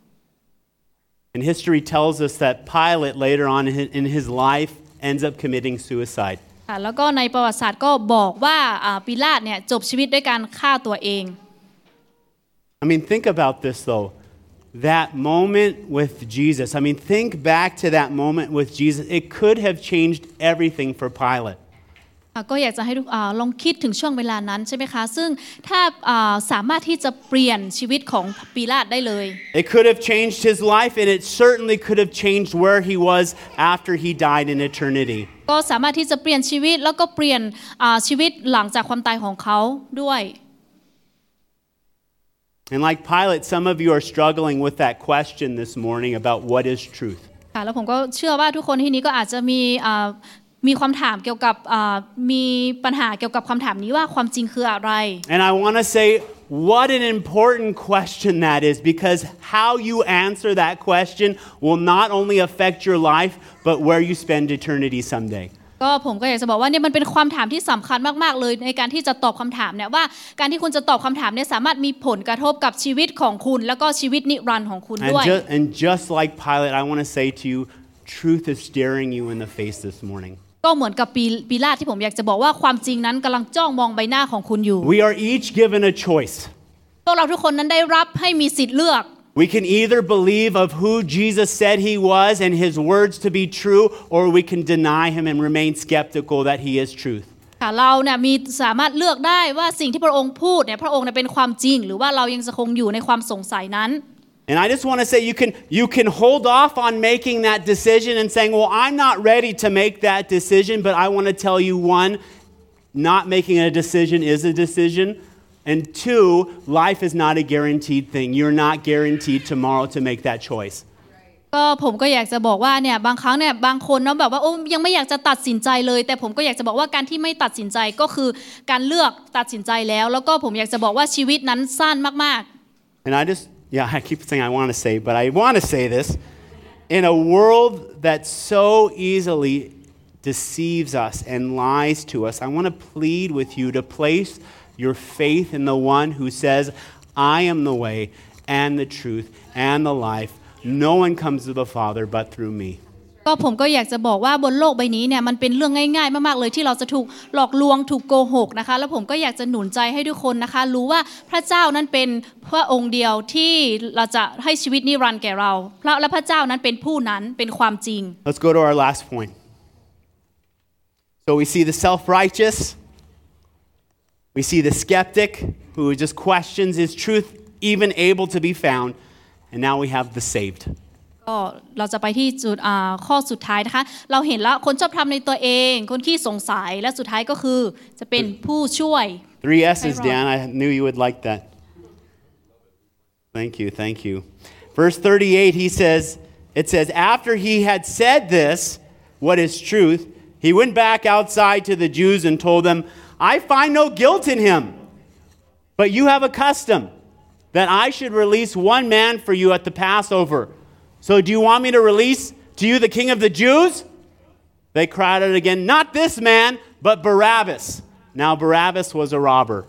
And history tells us that Pilate later on in his life ends up committing suicide. แล้วก็ในประวัติศาสตร์ก็บอกว่าปิลาตเนี่ยจบชีวิตด้วยการฆ่าตัวเอง I mean, think about this though. That moment with Jesus. I mean, think back to that moment with Jesus. It could have changed everything for Pilate. ก็อยากจะให้ทุกลองคิดถึงช่วงเวลานั้นใช่ไหมคะซึ่งถ้าสามารถที่จะเปลี่ยนชีวิตของปิลาตได้เลย It could have changed his life and it certainly could have changed where he was after he died in eternity. ก็สามารถที่จะเปลี่ยนชีวิตแล้วก็เปลี่ยนชีวิตหลังจากความตายของเขาด้วย And like Pilate, some of you are struggling with that question this morning about what is truth. ค่ะแล้วผมก็เชื่อว่าทุกคนที่นี้ก็อาจจะมีมีความถามเกี่ยวกับมีปัญหาเกี่ยวกับคำถามนี้ว่าความจริงคืออะไร And I want to say what an important question that is because how you answer that question will not only affect your life but where you spend eternity someday. ก็ผมก็อยากจะบอกว่าเนี่ยมันเป็นความถามที่สำคัญมากๆเลยในการที่จะตอบคำถามเนี่ยว่าการที่คุณจะตอบคำถามเนี่ยสามารถมีผลกระทบกับชีวิตของคุณแล้วก็ชีวิตนิรันดร์ของคุณด้วย And just, and just like Pilate, I want to say to you, truth is staring you in the face this morning. ก็เหมือนกับปิลาตที่ผมอยากจะบอกว่าความจริงนั้นกำลังจ้องมองใบหน้าของคุณอยู่ We are each given a choice. พวกเราทุกคนนั้นได้รับให้มีสิทธิ์เลือก We can either believe of who Jesus said he was and his words to be true, or we can deny him and remain skeptical that he is truth. ค่ะเราเนี่ยมีสามารถเลือกได้ว่าสิ่งที่พระองค์พูดเนี่ยพระองค์เนี่ยเป็นความจริงหรือว่าเรายังจะคงอยู่ในความสงสัยนั้น And I just want to say you can you can hold off on making that decision and saying, "Well, I'm not ready to make that decision," but I want to tell you one, not making a decision is a decision, and two, life is not a guaranteed thing. You're not guaranteed tomorrow to make that choice. ก็ผมก็อยากจะบอกว่าเนี่ยบางครั้งเนี่ยบางคนเนาะแบบว่าโอ้ยังไม่อยากจะตัดสินใจเลยแต่ผมก็อยากจะบอกว่าการที่ไม่ตัดสินใจก็คือการเลือกตัดสินใจแล้วแล้วก็ผมอยากจะบอกว่าชีวิตนั้นสั้นมากๆ And I just Yeah, I keep saying I want to say, but I want to say this. In a world that so easily deceives us and lies to us, I want to plead with you to place your faith in the one who says, I am the way and the truth and the life. No one comes to the Father but through me. ก็ผมก็อยากจะบอกว่าบนโลกใบนี้เนี่ยมันเป็นเรื่องง่ายๆมากๆเลยที่เราจะถูกหลอกลวงถูกโกหกนะคะแล้วผมก็อยากจะหนุนใจให้ทุกคนนะคะรู้ว่าพระเจ้านั้นเป็นพระองค์เดียวที่เราจะให้ชีวิตนิรันดร์แก่เราพระและพระเจ้านั้นเป็นผู้นั้นเป็นความจริง Let's go to our last point. So we see the self-righteous, we see the skeptic who just questions is truth even able to be found, and now we have the saved. ก็เราจะไปที่จุดข้อสุดท้ายนะคะเราเห็นแล้วคนชอบทำในตัวเองคนขี้สงสัยและสุดท้ายก็คือจะเป็นผู้ช่วย Three S's, Dan. I knew you would like that. Thank you, thank you. Verse thirty-eight, he says, it says, after he had said this, what is truth, he went back outside to the Jews and told them, I find no guilt in him, but you have a custom that I should release one man for you at the Passover. So do you want me to release to you the king of the Jews? They cried out again, not this man, but Barabbas. Now Barabbas was a robber.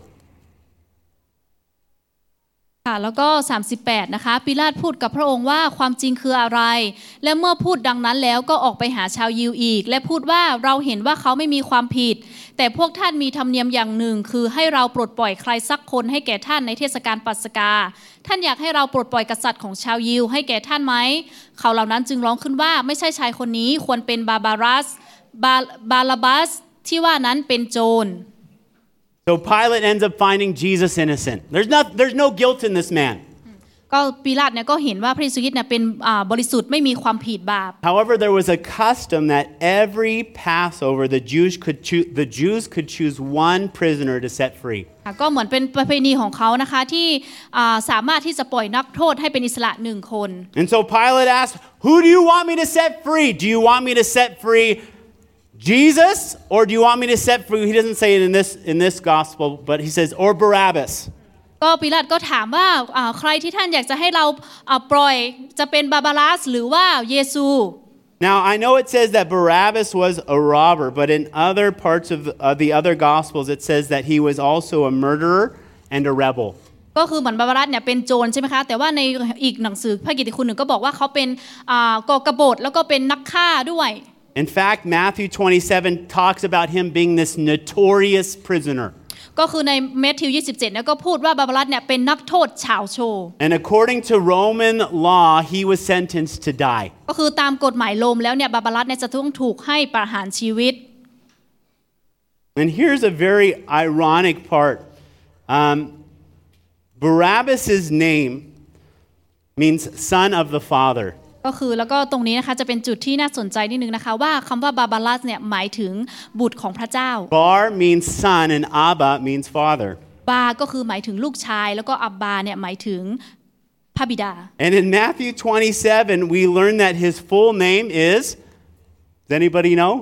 ค่ะแล้วก็สามสิบแปดนะคะปิลาตุพูดกับพระองค์ว่าความจริงคืออะไรและเมื่อพูดดังนั้นแล้วก็ออกไปหาชาวยิวอีกและพูดว่าเราเห็นว่าเขาไม่มีความผิดแต่พวกท่านมีธรรมเนียมอย่างหนึ่งคือให้เราปลดปล่อยใครสักคนให้แก่ท่านในเทศกาลปัสกาท่านอยากให้เราปลดปล่อยกษัตริย์ของชาวยิวให้แก่ท่านไหมเขาเหล่านั้นจึงร้องขึ้นว่าไม่ใช่ชายคนนี้ควรเป็นบาบารัสบาบาลาบัสที่ว่านั้นเป็นโจร So Pilate ends up finding Jesus innocent. There's not, there's no guilt in this man. ก็ปิลาตุเนี่ยก็เห็นว่าพระเยซูคริสต์เนี่ยเป็นบริสุทธิ์ไม่มีความผิดบาป However, there was a custom that every Passover the Jews could choose, the Jews could choose one prisoner to set free. ก็เหมือนเป็นประเพณีของเขานะคะที่สามารถที่จะปล่อยนักโทษให้เป็นอิสระหนึ่งคน And so Pilate asked, "Who do you want me to set free? Do you want me to set free Jesus, or do you want me to set free?" He doesn't say it in this in this gospel, but he says, "Or Barabbas." ก็ปิลาตุก็ถามว่าใครที่ท่านอยากจะให้เราปล่อยจะเป็นบาบารัสหรือว่าเยซู Now I know it says that Barabbas was a robber, but in other parts of the, of the other gospels it says that he was also a murderer and a rebel. ก็คือเหมือนบาบารัสเนี่ยเป็นโจรใช่ไหมคะแต่ว่าในอีกหนังสือพระกิตติคุณหนึ่งก็บอกว่าเขาเป็นก่อกบฏแล้วก็เป็นนักฆ่าด้วย In fact, Matthew twenty-seven talks about him being this notorious prisoner. ก็คือในมัทธิวยี่สิบเจ็ดเนี่ยก็พูดว่าบาบารัสเนี่ยเป็นนักโทษฉาวโชว์ And according to Roman law, he was sentenced to die. ก็คือตามกฎหมายโรมแล้วเนี่ยบาบารัสเนี่ยจะต้องถูกให้ประหารชีวิต And here's a very ironic part. Um, Barabbas' name means son of the father. ก็คือแล้วก็ตรงนี้นะคะจะเป็นจุดที่น่าสนใจนิดนึงนะคะว่าคำว่าบาบารัสเนี่ยหมายถึงบุตรของพระเจ้า Bar means son and Abba means father. บาก็คือหมายถึงลูกชายแล้วก็อับบาเนี่ยหมายถึงพระบิดา And in Matthew twenty-seven we learn that his full name is, does anybody know?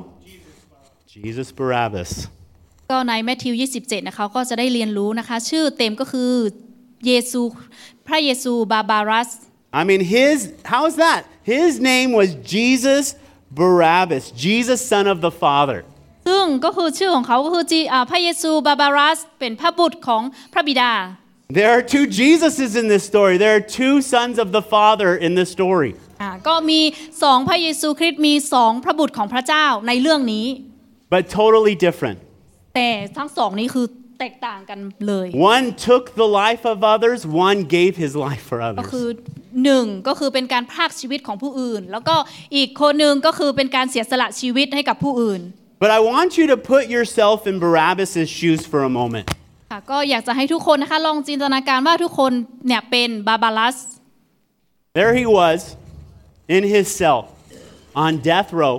Jesus Barabbas. ก็ในมัทธิวยี่สิบเจ็ดนะคะก็จะได้เรียนรู้นะคะชื่อเต็มก็คือเยซูพระเยซูบาบารัส I mean, his, how is that? His name was Jesus Barabbas, Jesus, son of the Father. ซึ่งก็คือชื่อของเขาก็คือพระเยซูบาบารัสเป็นพระบุตรของพระบิดา There are two Jesuses in this story. There are two sons of the Father in this story. ก็มีสองพระเยซูคริสต์มีสองพระบุตรของพระเจ้าในเรื่องนี้ But totally different. แต่ทั้งสองนี้คือแตกต่างกันเลย One took the life of others, one gave his life for ก็ others. คือหนึ่งก็คือเป็นการพรากชีวิตของผู้อื่นแล้วก็อีกคนหนึ่งก็คือเป็นการเสียสละชีวิตให้กับผู้อื่น But I want you to put yourself in Barabbas' shoes for a moment. ค่ะก็อยากจะให้ทุกคนนะคะลองจินตนาการว่าทุกคนเนี่ยเป็นบาบารัส There he was in his cell on death row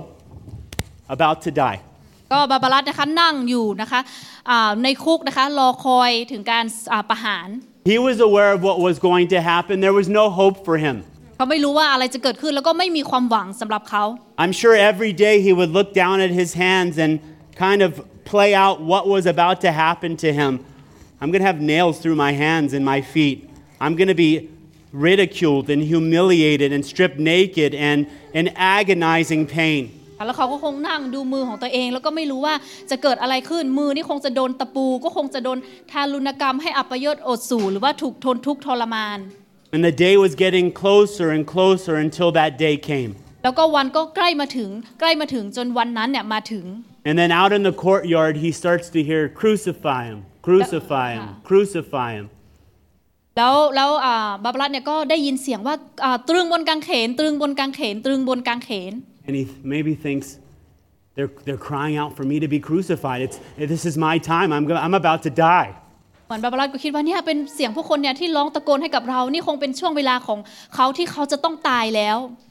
about to die. ก็บาบารัสนะคะนั่งอยู่นะคะในคุกนะคะรอคอยถึงการประหาร He was aware of what was going to happen. There was no hope for him. เขาไม่รู้ว่าอะไรจะเกิดขึ้นแล้วก็ไม่มีความหวังสำหรับเขา I'm sure every day he would look down at his hands and kind of play out what was about to happen to him. I'm going to have nails through my hands and my feet. I'm going to be ridiculed and humiliated and stripped naked and in agonizing pain. แล้วเขาก็คงนั่งดูมือของตัวเองแล้วก็ไม่รู้ว่าจะเกิดอะไรขึ้นมือนี่คงจะโดนตะปูก็คงจะโดนทารุณกรรมให้อัปยศอดสูหรือว่าถูกทนทุกข์ทรมาน And the day was getting closer and closer until that day came. แล้วก็วันก็ใกล้มาถึงใกล้มาถึงจนวันนั้นเนี่ยมาถึง And then out in the courtyard he starts to hear crucify him, crucify him, crucify him. แล้วแล้วบาบารัสเนี่ยก็ได้ยินเสียงว่าตรึงบนกางเขนตรึงบนกางเขนตรึงบนกางเขน And he maybe thinks they're they're crying out for me to be crucified. It's this is my time. I'm I'm about to die. เหมือนบาบารัสก็คิดว่าเนี่ยเป็นเสียงผู้คนเนี่ยที่ร้องตะโกนให้กับเรานี่คงเป็นช่วงเวลาของเขาที่เขาจะต้องตายแล้ว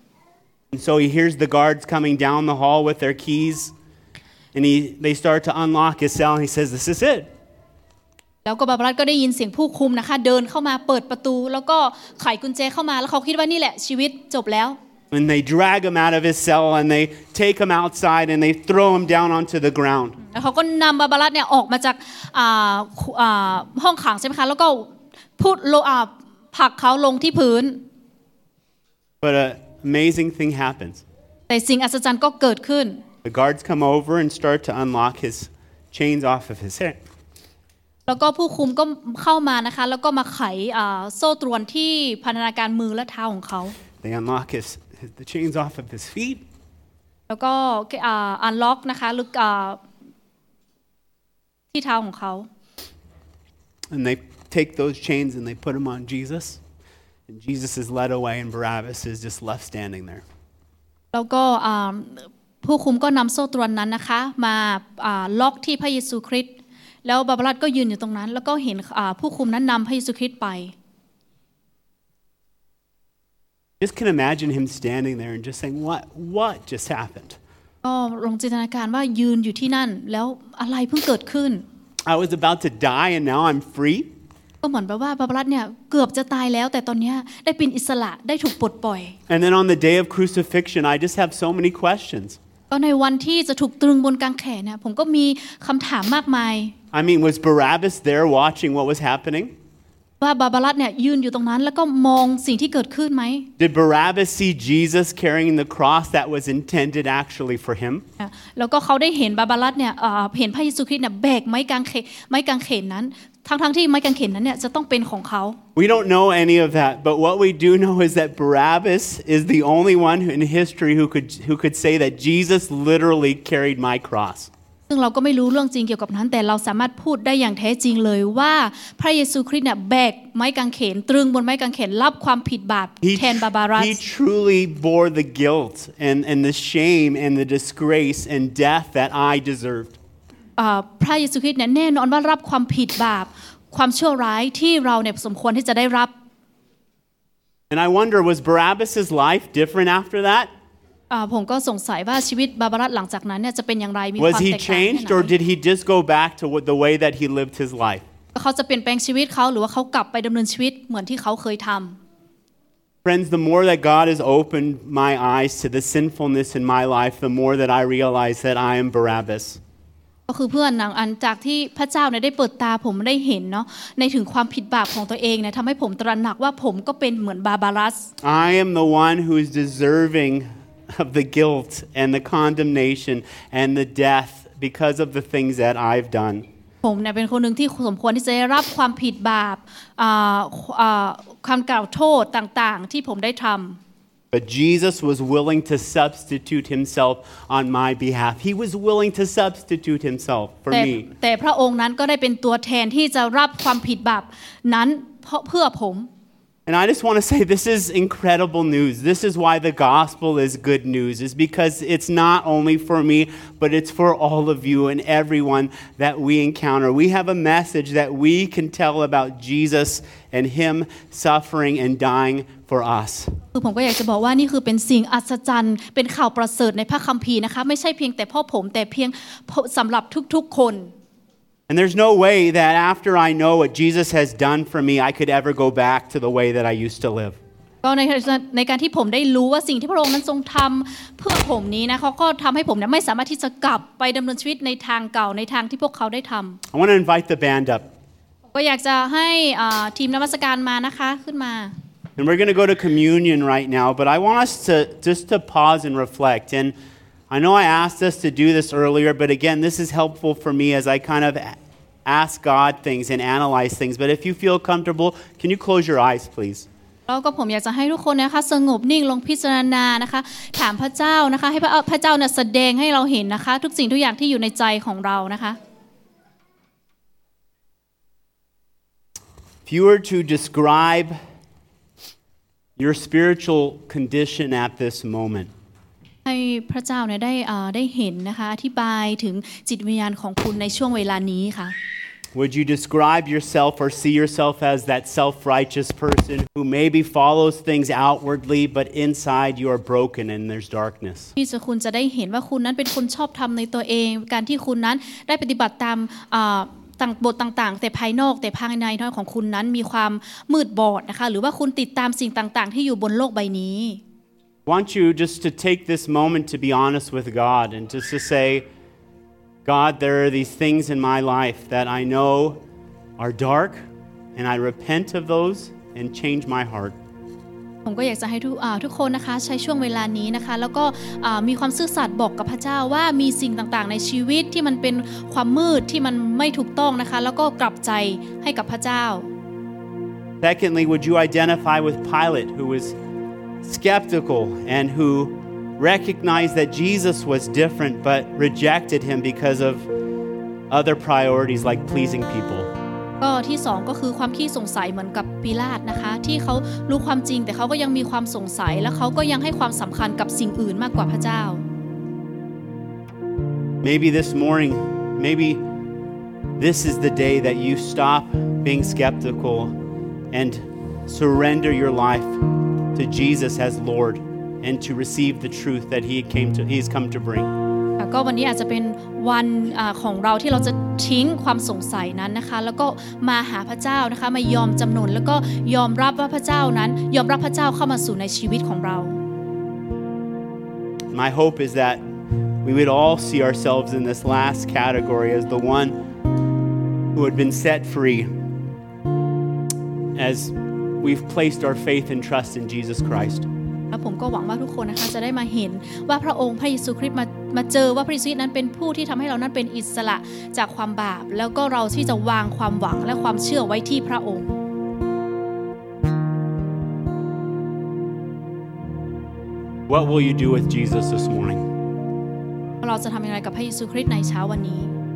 And so he hears the guards coming down the hall with their keys, and he they start to unlock his cell. And he says, "This is it." แล้วก็บาบารัสก็ได้ยินเสียงผู้คุมนะคะเดินเข้ามาเปิดประตูแล้วก็ไขกุญแจเข้ามาแล้วเขาคิดว่านี่แหละชีวิตจบแล้ว And they drag him out of his cell and they take him outside and they throw him down onto the ground. แล้วเขาก็นำบาบารัสเนี่ยออกมาจากห้องขังใช่ไหมคะแล้วก็พูดผลักเขาลงที่พื้น But an amazing thing happens. แต่สิ่งอัศจรรย์ก็เกิดขึ้น The guards come over and start to unlock his chains off of his hair. แล้วก็ผู้คุมก็เข้ามานะคะแล้วก็มาไขโซ่ตรวนที่พันธนาการมือและเท้าของเขา They unlock his, his the chains off of his feet. แล้วก็อันล็อกนะคะหรือที่เท้าของเขา And they take those chains and they put them on Jesus. And Jesus is led away and Barabbas is just left standing there. แล้วก็ผู้คุมก็นำโซ่ตรวนนั้นนะคะมาล็อกที่พระเยซูคริสต์แล้วบาบารัสก็ยืนอยู่ตรงนั้นแล้วก็เห็นผู้คุมนั้นนำพระเยซูคริสต์ไป Just can imagine him standing there and just saying, "What? What just happened?" ก็ลองจินตนาการว่ายืนอยู่ที่นั่นแล้วอะไรเพิ่งเกิดขึ้น I was about to die and now I'm free. ก็เหมือนแบบว่าบาบารัสเนี่ยเกือบจะตายแล้วแต่ตอนนี้ได้เป็นอิสระได้ถูกปลดปล่อย And then on the day of crucifixion, I just have so many questions. ก็ในวันที่จะถูกตรึงบนกางแขนเนี่ยผมก็มีคำถามมากมาย I mean, was Barabbas there watching what was happening? ว่าบาบารัสเนี่ยยืนอยู่ตรงนั้นแล้วก็มองสิ่งที่เกิดขึ้นไหม Did Barabbas see Jesus carrying the cross that was intended actually for him? แล้วก็เขาได้เห็นบาบารัสเนี่ยเห็นพระเยซูคริสต์เนี่ยแบกไม้กางเขนไม้กางเขนนั้นทั้งๆที่ไม้กางเขนนั้นเนี่ยจะต้องเป็นของเขา We don't know any of that, but what we do know is that Barabbas is the only one in history who could who could say that Jesus literally carried my cross. ซึ่งเราก็ไม่รู้เรื่องจริงเกี่ยวกับนั้นแต่เราสามารถพูดได้อย่างแท้จริงเลยว่าพระเยซูคริสต์เนี่ยแบกไม้กางเขนตรึงบนไม้กางเขนรับความผิดบาปแทนบาบารัส He truly bore the guilt and and the shame and the disgrace and death that I deserved. พระเยซูคริสต์เนี่ยแน่นอนว่ารับความผิดบาปความชั่วร้ายที่เราเนี่ยสมควรที่จะได้รับ And I wonder, was Barabbas's life different after that? ผมก็สงสัยว่าชีวิตบาบารัสหลังจากนั้นเนี่ยจะเป็นอย่างไรมีความ Was แต he กต่าง changed or did he just go back to the way that he lived his life? เขาจะเปลี่ยนแปลงชีวิตเขาหรือว่าเขากลับไปดำเนินชีวิตเหมือนที่เขาเคยทำ Friends, the more that God has opened my eyes to the sinfulness in my life, the more that I realize that I am Barabbas. ก็คือเพื่อนหนังอันจากที่พระเจ้าเนี่ยได้เปิดตาผมได้เห็นเนาะในถึงความผิดบาปของตัวเองเนี่ยทำให้ผมตระหนักว่าผมก็เป็นเหมือนบาบารัส I am the one who is deserving of the guilt and the condemnation and the death because of the things that I've done. ผมเนี่ยเป็นคนหนึ่งที่สมควรที่จะได้รับความผิดบาปความกล่าวโทษต่างๆที่ผมได้ทำ But Jesus was willing to substitute himself on my behalf. He was willing to substitute himself for me. แต่พระองค์นั้นก็ได้เป็นตัวแทนที่จะรับความผิดบาปนั้นเพื่อผม And I just want to say this is incredible news. This is why the gospel is good news, is because it's not only for me, but it's for all of you and everyone that we encounter. We have a message that we can tell about Jesus and him suffering and dying for us. คือผมก็อยากจะบอกว่านี่คือเป็นสิ่งอัศจรรย์เป็นข่าวประเสริฐในพระคัมภีร์นะคะไม่ใช่เพียงแต่พ่อผมแต่เพียงสำหรับทุกๆคน And there's no way that after I know what Jesus has done for me, I could ever go back to the way that I used to live. ก็ในในการที่ผมได้รู้ว่าสิ่งที่พระองค์นั้นทรงทำเพื่อผมนี้นะเขาก็ทำให้ผมเนี่ยไม่สามารถที่จะกลับไปดำเนินชีวิตในทางเก่าในทางที่พวกเขาได้ทำ I want to invite the band up. ก็อยากจะให้ทีมนมัสการมานะคะขึ้นมา And we're going to go to communion right now, but I want us to just to pause and reflect. And I know I asked us to do this earlier, but again, this is helpful for me as I kind of ask God things and analyze things. But if you feel comfortable, can you close your eyes, please? แล้วก็ผมอยากจะให้ทุกคนนะคะสงบนิ่งลงพิจารณานะคะถามพระเจ้านะคะให้พระเจ้าเนี่ยแสดงให้เราเห็นนะคะทุกสิ่งทุกอย่างที่อยู่ในใจของเรานะคะ If you were to describe your spiritual condition at this moment, ให้พระเจ้าเนี่ยได้ได้เห็นนะคะอธิบายถึงจิตวิญญาณของคุณในช่วงเวลานี้ค่ะ would you describe yourself or see yourself as that self-righteous person who maybe follows things outwardly, but inside you are broken and there's darkness? ที่จะคุณจะได้เห็นว่าคุณนั้นเป็นคนชอบธรรมในตัวเองการที่คุณนั้นได้ปฏิบัติตามต่างบทต่างๆแต่ภายนอกแต่ภายในของคุณนั้นมีความมืดบอดนะคะหรือว่าคุณติดตามสิ่งต่างๆที่อยู่บนโลกใบนี้ want you just to take this moment to be honest with God and just to say, God, there are these things in my life that I know are dark, and I repent of those and change my heart. ผมก็อยากจะให้ทุกทุกคนนะคะใช้ช่วงเวลานี้นะคะแล้วก็มีความซื่อสัตย์บอกกับพระเจ้าว่ามีสิ่งต่างๆในชีวิตที่มันเป็นความมืดที่มันไม่ถูกต้องนะคะแล้วก็กลับใจให้กับพระเจ้า Secondly, would you identify with Pilate, who was skeptical and who recognized that Jesus was different but rejected him because of other priorities like pleasing people. ก็ที่สองก็คือความขี้สงสัยเหมือนกับปิลาตนะคะที่เขารู้ความจริงแต่เขาก็ยังมีความสงสัยและเขาก็ยังให้ความสำคัญกับสิ่งอื่นมากกว่าพระเจ้า Maybe this morning, maybe this is the day that you stop being skeptical and surrender your life to Jesus as Lord and to receive the truth that he came to he's come to bring. ก็วันนี้อาจจะเป็นวันของเราที่เราจะทิ้งความสงสัยนั้นนะคะแล้วก็มาหาพระเจ้านะคะมายอมจำนนแล้วก็ยอมรับว่าพระเจ้านั้นยอมรับพระเจ้าเข้ามาสู่ในชีวิตของเรา My hope is that we would all see ourselves in this last category as the one who had been set free as we've placed our faith and trust in Jesus Christ. ผมก็หวังว่าทุกคนนะคะจะได้มาเห็นว่าพระองค์พระเยซูคริสต์มามาเจอว่าพระเยซูคริสต์นั้นเป็นผู้ที่ทำให้เรานั้นเป็นอิสระจากความบาปแล้วก็เราที่จะวางความหวังและความเชื่อไว้ที่พระองค์ What will you do with Jesus this morning? เราจะทำอย่างไรกับพระเยซูคริสต์ในเช้าวันนี้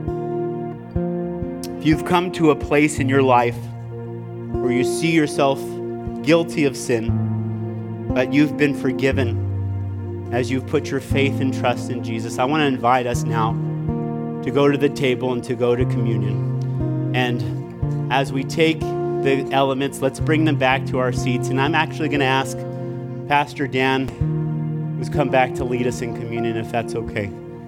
If you've come to a place in your life where you see yourself guilty of sin, but you've been forgiven as you've put your faith and trust in Jesus, I want to invite us now to go to the table and to go to communion. And as we take the elements, let's bring them back to our seats. And I'm actually going to ask Pastor Dan, who's come back to lead us in communion, if that's okay.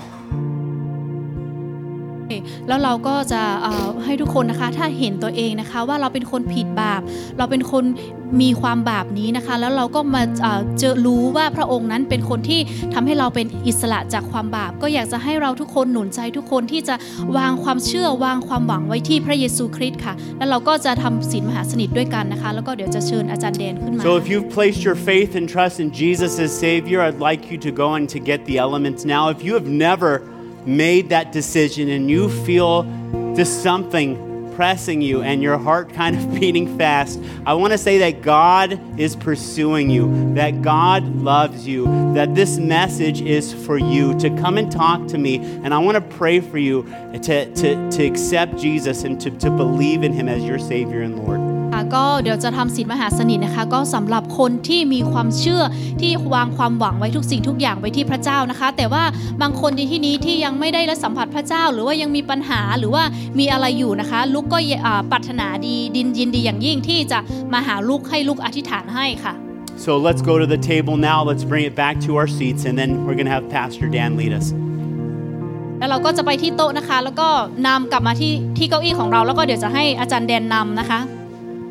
แล้วเราก็จะให้ทุกคนนะคะถ้าเห็นตัวเองนะคะว่าเราเป็นคนผิดบาปเราเป็นคนมีความบาปนี้นะคะแล้วเราก็มาเจอรู้ว่าพระองค์นั้นเป็นคนที่ทำให้เราเป็นอิสระจากความบาปก็อยากจะให้เราทุกคนหนุนใจทุกคนที่จะวางความเชื่อวางความหวังไว้ที่พระเยซูคริสต์ค่ะแล้วเราก็จะทำศีลมหาสนิทด้วยกันนะคะแล้วก็เดี๋ยวจะเชิญอาจารย์แดนขึ้นมา So if you've placed your faith and trust in Jesus as Savior, I'd like you to go and to get the elements now. If you have never made that decision and you feel just something pressing you and your heart kind of beating fast, I want to say that God is pursuing you, that God loves you, that this message is for you to come and talk to me, and I want to pray for you to, to, to accept Jesus and to, to believe in him as your Savior and Lord. ก็เดี๋ยวจะทำศีลมหาสนิทนะคะก็สำหรับคนที่มีความเชื่อที่วางความหวังไว้ทุกสิ่งทุกอย่างไว้ที่พระเจ้านะคะแต่ว่าบางคนในที่นี้ที่ยังไม่ได้รับสัมผัสพระเจ้าหรือว่ายังมีปัญหาหรือว่ามีอะไรอยู่นะคะลูกก็ปรารถนาดีดินยินดีอย่างยิ่งที่จะมาหาลูกให้ลูกอธิษฐานให้ค่ะ So let's go to the table now. Let's bring it back to our seats, and then we're going to have Pastor Dan lead us. แล้วเราก็จะไปที่โต๊ะนะคะแล้วก็นำกลับมาที่ที่เก้าอี้ของเราแล้วก็เดี๋ยวจะให้อาจารย์แดนนำนะคะ